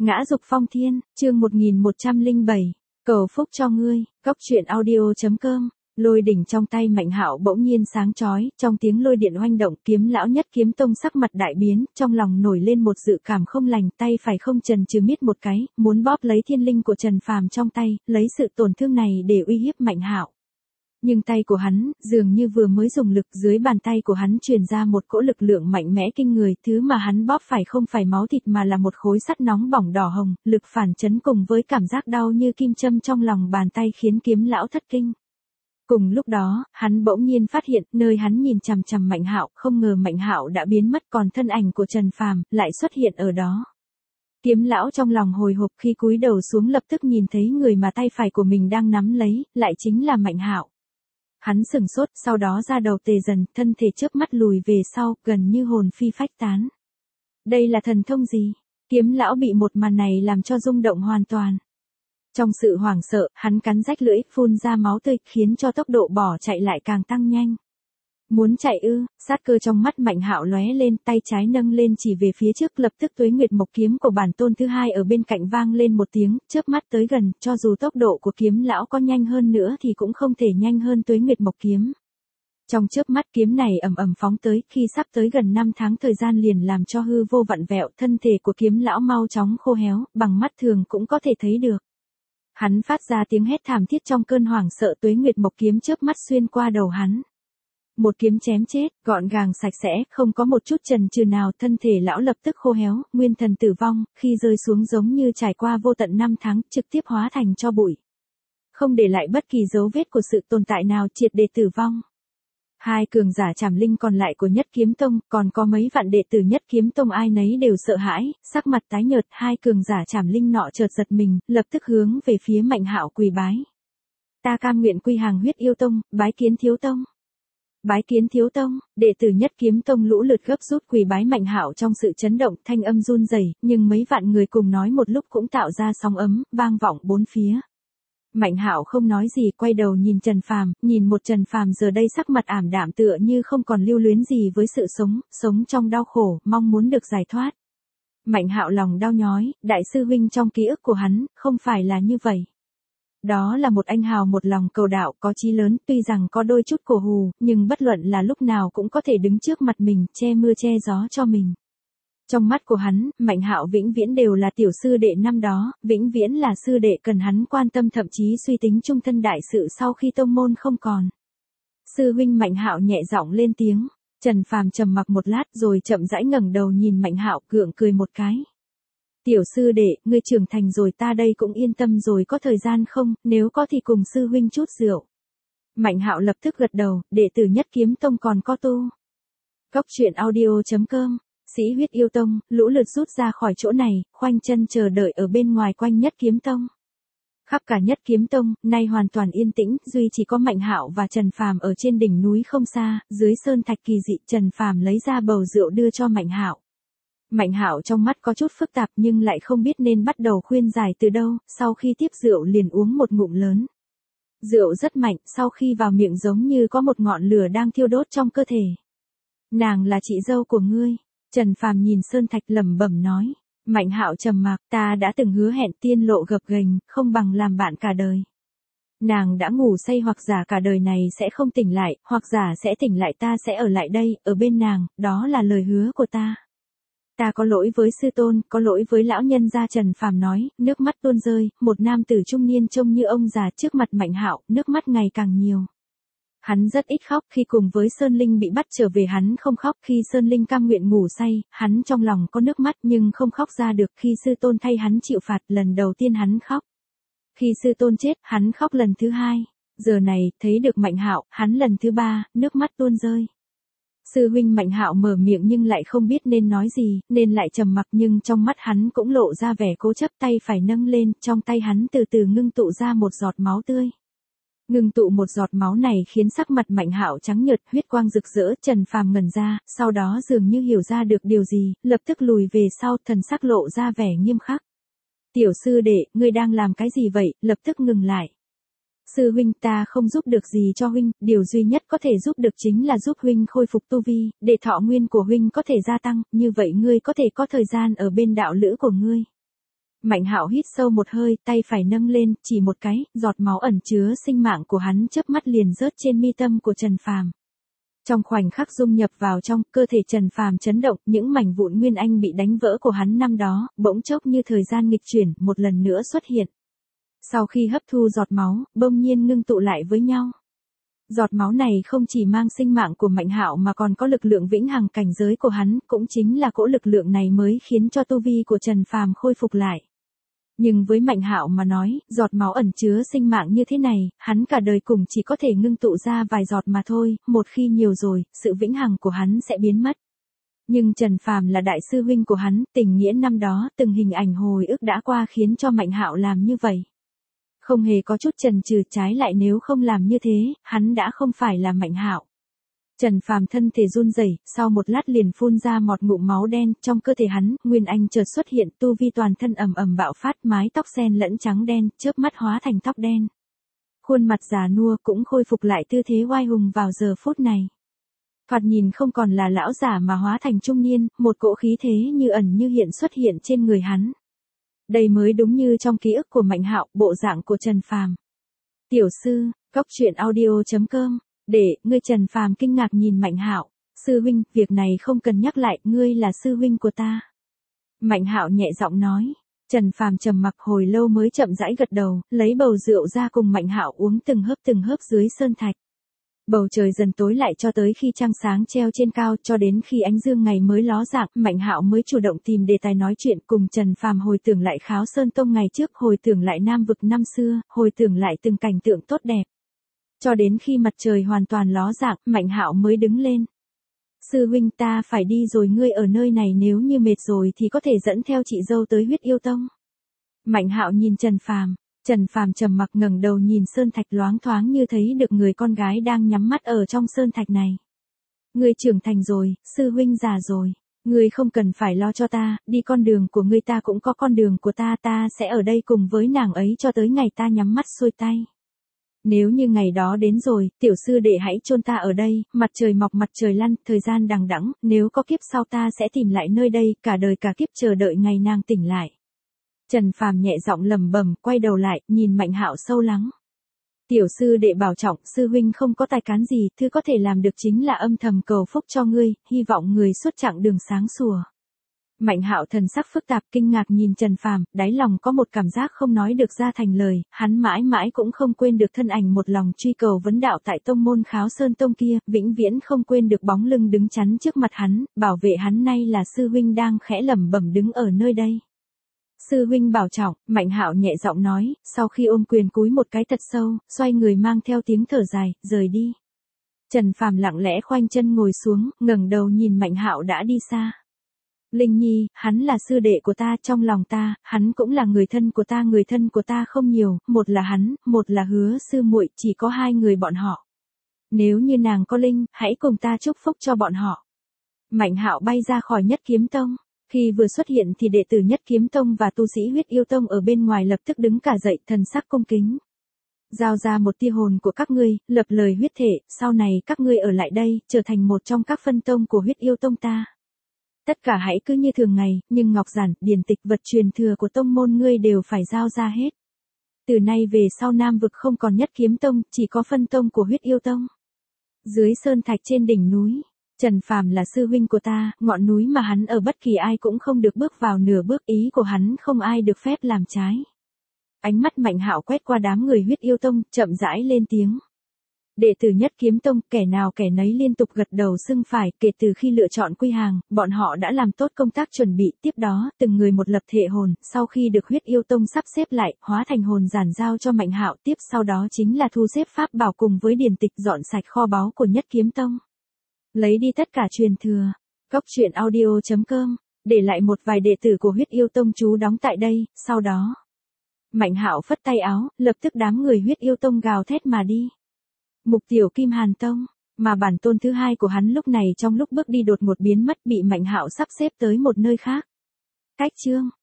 Ngã dục phong thiên, chương 1107, cầu phúc cho ngươi, góc truyện audio.com. Lôi đỉnh trong tay Mạnh Hạo bỗng nhiên sáng chói, trong tiếng lôi điện oanh động, Kiếm lão Nhất Kiếm Tông sắc mặt đại biến, trong lòng nổi lên một dự cảm không lành, tay phải không chần chừ miết một cái, muốn bóp lấy thiên linh của Trần Phàm trong tay, lấy sự tổn thương này để uy hiếp Mạnh Hạo. Nhưng tay của hắn, dường như vừa mới dùng lực, dưới bàn tay của hắn truyền ra một cỗ lực lượng mạnh mẽ kinh người, thứ mà hắn bóp phải không phải máu thịt mà là một khối sắt nóng bỏng đỏ hồng, lực phản chấn cùng với cảm giác đau như kim châm trong lòng bàn tay khiến Kiếm lão thất kinh. Cùng lúc đó, hắn bỗng nhiên phát hiện, nơi hắn nhìn chằm chằm Mạnh Hạo, không ngờ Mạnh Hạo đã biến mất, còn thân ảnh của Trần Phàm lại xuất hiện ở đó. Kiếm lão trong lòng hồi hộp, khi cúi đầu xuống lập tức nhìn thấy người mà tay phải của mình đang nắm lấy, lại chính là Mạnh Hạo. Hắn sửng sốt, sau đó da đầu tê dần, thân thể chớp mắt lùi về sau, gần như hồn phi phách tán. Đây là thần thông gì? Kiếm lão bị một màn này làm cho rung động hoàn toàn. Trong sự hoảng sợ, hắn cắn rách lưỡi, phun ra máu tươi, khiến cho tốc độ bỏ chạy lại càng tăng nhanh. Muốn chạy ư? Sát cơ trong mắt Mạnh Hạo lóe lên, tay trái nâng lên chỉ về phía trước, lập tức Tuế Nguyệt Mộc kiếm của bản tôn thứ hai ở bên cạnh vang lên một tiếng, chớp mắt tới gần, cho dù tốc độ của Kiếm lão có nhanh hơn nữa thì cũng không thể nhanh hơn Tuế Nguyệt Mộc kiếm. Trong chớp mắt kiếm này ầm ầm phóng tới, khi sắp tới gần 5 tháng thời gian liền làm cho hư vô vặn vẹo, thân thể của Kiếm lão mau chóng khô héo, bằng mắt thường cũng có thể thấy được. Hắn phát ra tiếng hét thảm thiết trong cơn hoảng sợ, Tuế Nguyệt Mộc kiếm chớp mắt xuyên qua đầu hắn. Một kiếm chém chết, gọn gàng sạch sẽ, không có một chút chần chừ nào, thân thể lão lập tức khô héo, nguyên thần tử vong, khi rơi xuống giống như trải qua vô tận 5 tháng, trực tiếp hóa thành tro bụi. Không để lại bất kỳ dấu vết của sự tồn tại nào, triệt để tử vong. Hai cường giả trảm linh còn lại của Nhất Kiếm Tông, còn có mấy vạn đệ tử Nhất Kiếm Tông ai nấy đều sợ hãi, sắc mặt tái nhợt, hai cường giả trảm linh nọ chợt giật mình, lập tức hướng về phía Mạnh Hạo quỳ bái. Ta cam nguyện quy hàng Huyết Yêu Tông, bái kiến thiếu tông. Bái kiến thiếu tông, đệ tử Nhất Kiếm Tông lũ lượt gấp rút quỳ bái Mạnh Hạo trong sự chấn động, thanh âm run rẩy, nhưng mấy vạn người cùng nói một lúc cũng tạo ra sóng ấm, vang vọng bốn phía. Mạnh Hạo không nói gì, quay đầu nhìn Trần Phàm, nhìn một Trần Phàm giờ đây sắc mặt ảm đạm tựa như không còn lưu luyến gì với sự sống, sống trong đau khổ, mong muốn được giải thoát. Mạnh Hạo lòng đau nhói, đại sư huynh trong ký ức của hắn, không phải là như vậy. Đó là một anh hào một lòng cầu đạo, có chí lớn, tuy rằng có đôi chút cổ hù, nhưng bất luận là lúc nào cũng có thể đứng trước mặt mình, che mưa che gió cho mình. Trong mắt của hắn, Mạnh Hạo vĩnh viễn đều là tiểu sư đệ năm đó, vĩnh viễn là sư đệ cần hắn quan tâm, thậm chí suy tính chung thân đại sự sau khi tông môn không còn. Sư huynh. Mạnh Hạo nhẹ giọng lên tiếng. Trần Phàm trầm mặc một lát rồi chậm rãi ngẩng đầu nhìn Mạnh Hạo, gượng cười một cái. Tiểu sư đệ, ngươi trưởng thành rồi, ta đây cũng yên tâm rồi, có thời gian không, nếu có thì cùng sư huynh chút rượu. Mạnh Hạo lập tức gật đầu, đệ tử Nhất Kiếm Tông còn có tu. Góc truyện audio.com. Sĩ Huyết Yêu Tông, lũ lượt rút ra khỏi chỗ này, khoanh chân chờ đợi ở bên ngoài quanh Nhất Kiếm Tông. Khắp cả Nhất Kiếm Tông, nay hoàn toàn yên tĩnh, duy chỉ có Mạnh Hạo và Trần Phàm ở trên đỉnh núi không xa, dưới sơn thạch kỳ dị, Trần Phàm lấy ra bầu rượu đưa cho Mạnh Hạo. Mạnh Hạo trong mắt có chút phức tạp nhưng lại không biết nên bắt đầu khuyên giải từ đâu, sau khi tiếp rượu liền uống một ngụm lớn. Rượu rất mạnh, sau khi vào miệng giống như có một ngọn lửa đang thiêu đốt trong cơ thể. Nàng là chị dâu của ngươi. Trần Phàm nhìn sơn thạch lẩm bẩm nói. Mạnh Hạo trầm mặc, ta đã từng hứa hẹn tiên lộ gập ghềnh, không bằng làm bạn cả đời. Nàng đã ngủ say, hoặc giả cả đời này sẽ không tỉnh lại, hoặc giả sẽ tỉnh lại, ta sẽ ở lại đây, ở bên nàng, đó là lời hứa của ta. Ta có lỗi với sư tôn, có lỗi với lão nhân gia. Trần Phàm nói, nước mắt tuôn rơi, một nam tử trung niên trông như ông già trước mặt Mạnh Hạo, nước mắt ngày càng nhiều. Hắn rất ít khóc, khi cùng với Sơn Linh bị bắt trở về hắn không khóc, khi Sơn Linh cam nguyện ngủ say, hắn trong lòng có nước mắt nhưng không khóc ra được, khi sư tôn thay hắn chịu phạt, lần đầu tiên hắn khóc. Khi sư tôn chết, hắn khóc lần thứ hai. Giờ này, thấy được Mạnh Hạo, hắn lần thứ ba, nước mắt tuôn rơi. Sư huynh. Mạnh Hạo mở miệng nhưng lại không biết nên nói gì, nên lại trầm mặc, nhưng trong mắt hắn cũng lộ ra vẻ cố chấp, tay phải nâng lên, trong tay hắn từ từ ngưng tụ ra một giọt máu tươi. Ngưng tụ một giọt máu này khiến sắc mặt Mạnh Hạo trắng nhợt, huyết quang rực rỡ. Trần Phàm ngẩn ra, sau đó dường như hiểu ra được điều gì, lập tức lùi về sau, thần sắc lộ ra vẻ nghiêm khắc. Tiểu sư đệ, ngươi đang làm cái gì vậy? Lập tức ngừng lại. Sư huynh, ta không giúp được gì cho huynh, điều duy nhất có thể giúp được chính là giúp huynh khôi phục tu vi, để thọ nguyên của huynh có thể gia tăng, như vậy ngươi có thể có thời gian ở bên đạo lữ của ngươi. Mạnh Hạo hít sâu một hơi, tay phải nâng lên, chỉ một cái, giọt máu ẩn chứa sinh mạng của hắn chớp mắt liền rớt trên mi tâm của Trần Phàm. Trong khoảnh khắc dung nhập vào trong, cơ thể Trần Phàm chấn động, những mảnh vụn nguyên anh bị đánh vỡ của hắn năm đó, bỗng chốc như thời gian nghịch chuyển, một lần nữa xuất hiện. Sau khi hấp thu giọt máu, bỗng nhiên ngưng tụ lại với nhau. Giọt máu này không chỉ mang sinh mạng của Mạnh Hạo mà còn có lực lượng vĩnh hằng cảnh giới của hắn, cũng chính là cỗ lực lượng này mới khiến cho tu vi của Trần Phàm khôi phục lại. Nhưng với Mạnh Hạo mà nói, giọt máu ẩn chứa sinh mạng như thế này, hắn cả đời cùng chỉ có thể ngưng tụ ra vài giọt mà thôi, một khi nhiều rồi, sự vĩnh hằng của hắn sẽ biến mất. Nhưng Trần Phàm là đại sư huynh của hắn, tình nghĩa năm đó, từng hình ảnh hồi ức đã qua khiến cho Mạnh Hạo làm như vậy. Không hề có chút chần chừ, trái lại nếu không làm như thế, hắn đã không phải là Mạnh Hạo. Trần Phàm thân thể run rẩy, sau một lát liền phun ra một ngụm máu đen, trong cơ thể hắn, nguyên anh chợt xuất hiện, tu vi toàn thân ầm ầm bạo phát, mái tóc xen lẫn trắng đen, chớp mắt hóa thành tóc đen. Khuôn mặt già nua cũng khôi phục lại tư thế oai hùng vào giờ phút này. Thoạt nhìn không còn là lão giả mà hóa thành trung niên, một cỗ khí thế như ẩn như hiện xuất hiện trên người hắn. Đây mới đúng như trong ký ức của Mạnh Hạo, bộ dạng của Trần Phàm. Tiểu sư, coctruyện.audio.com. Để, ngươi Trần Phàm kinh ngạc nhìn Mạnh Hạo. Sư huynh, việc này không cần nhắc lại, ngươi là sư huynh của ta. Mạnh Hạo nhẹ giọng nói. Trần Phàm trầm mặc hồi lâu mới chậm rãi gật đầu, lấy bầu rượu ra cùng Mạnh Hạo uống từng hớp dưới sơn thạch. Bầu trời dần tối lại cho tới khi trăng sáng treo trên cao, cho đến khi ánh dương ngày mới ló dạng, Mạnh Hạo mới chủ động tìm đề tài nói chuyện cùng Trần Phàm, hồi tưởng lại Kháo Sơn Tông ngày trước, hồi tưởng lại Nam vực năm xưa, hồi tưởng lại từng cảnh tượng tốt đẹp. Cho đến khi mặt trời hoàn toàn ló dạng, Mạnh Hạo mới đứng lên. Sư huynh, ta phải đi rồi, ngươi ở nơi này nếu như mệt rồi thì có thể dẫn theo chị dâu tới Huyết Yêu Tông. Mạnh Hạo nhìn Trần Phàm. Trần Phàm trầm mặc ngẩng đầu nhìn sơn thạch, loáng thoáng như thấy được người con gái đang nhắm mắt ở trong sơn thạch này. Ngươi trưởng thành rồi, sư huynh già rồi. Ngươi không cần phải lo cho ta, đi con đường của ngươi, ta cũng có con đường của ta, ta sẽ ở đây cùng với nàng ấy cho tới ngày ta nhắm mắt xuôi tay. Nếu như ngày đó đến rồi, tiểu sư đệ hãy chôn ta ở đây, mặt trời mọc mặt trời lăn, thời gian đằng đẵng, nếu có kiếp sau ta sẽ tìm lại nơi đây, cả đời cả kiếp chờ đợi ngày nàng tỉnh lại. Trần Phàm nhẹ giọng lẩm bẩm, quay đầu lại, nhìn Mạnh Hạo sâu lắng. Tiểu sư đệ bảo trọng, sư huynh không có tài cán gì, thứ có thể làm được chính là âm thầm cầu phúc cho ngươi, hy vọng người suốt chặng đường sáng sủa. Mạnh Hạo thần sắc phức tạp, kinh ngạc nhìn Trần Phàm, đáy lòng có một cảm giác không nói được ra thành lời, hắn mãi mãi cũng không quên được thân ảnh một lòng truy cầu vấn đạo tại tông môn Kháo Sơn Tông kia, vĩnh viễn không quên được bóng lưng đứng chắn trước mặt hắn, bảo vệ hắn nay là sư huynh đang khẽ lẩm bẩm đứng ở nơi đây. Sư huynh bảo trọng, Mạnh Hạo nhẹ giọng nói, sau khi ôm quyền cúi một cái thật sâu, xoay người mang theo tiếng thở dài, rời đi. Trần Phàm lặng lẽ khoanh chân ngồi xuống, ngẩng đầu nhìn Mạnh Hạo đã đi xa. Linh Nhi, hắn là sư đệ của ta, trong lòng ta, hắn cũng là người thân của ta không nhiều, một là hắn, một là Hứa sư muội, chỉ có hai người bọn họ. Nếu như nàng có linh, hãy cùng ta chúc phúc cho bọn họ. Mạnh Hạo bay ra khỏi Nhất Kiếm Tông. Khi vừa xuất hiện thì đệ tử Nhất Kiếm Tông và tu sĩ Huyết Yêu Tông ở bên ngoài lập tức đứng cả dậy, thần sắc cung kính. Giao ra một tia hồn của các ngươi, lập lời huyết thể, sau này các ngươi ở lại đây, trở thành một trong các phân tông của Huyết Yêu Tông ta. Tất cả hãy cứ như thường ngày, nhưng ngọc giản, điển tịch, vật truyền thừa của tông môn ngươi đều phải giao ra hết. Từ nay về sau Nam vực không còn Nhất Kiếm Tông, chỉ có phân tông của Huyết Yêu Tông. Dưới sơn thạch trên đỉnh núi, Trần Phàm là sư huynh của ta, ngọn núi mà hắn ở bất kỳ ai cũng không được bước vào nửa bước, ý của hắn không ai được phép làm trái. Ánh mắt Mạnh Hạo quét qua đám người Huyết Yêu Tông, chậm rãi lên tiếng. Đệ tử Nhất Kiếm Tông, kẻ nào kẻ nấy liên tục gật đầu xưng phải, kể từ khi lựa chọn quy hàng, bọn họ đã làm tốt công tác chuẩn bị, tiếp đó, từng người một lập thể hồn, sau khi được Huyết Yêu Tông sắp xếp lại, hóa thành hồn giản giao cho Mạnh Hạo, tiếp sau đó chính là thu xếp pháp bảo cùng với điển tịch, dọn sạch kho báu của Nhất Kiếm Tông. Lấy đi tất cả truyền thừa. Coctruyện.audio.com, để lại một vài đệ tử của Huyết Yêu Tông trú đóng tại đây, sau đó. Mạnh Hạo phất tay áo, lập tức đám người Huyết Yêu Tông gào thét mà đi. Mục Tiểu Kim Hàn Tông, mà bản tôn thứ hai của hắn lúc này trong lúc bước đi đột ngột biến mất, bị Mạnh Hạo sắp xếp tới một nơi khác. Cách chương.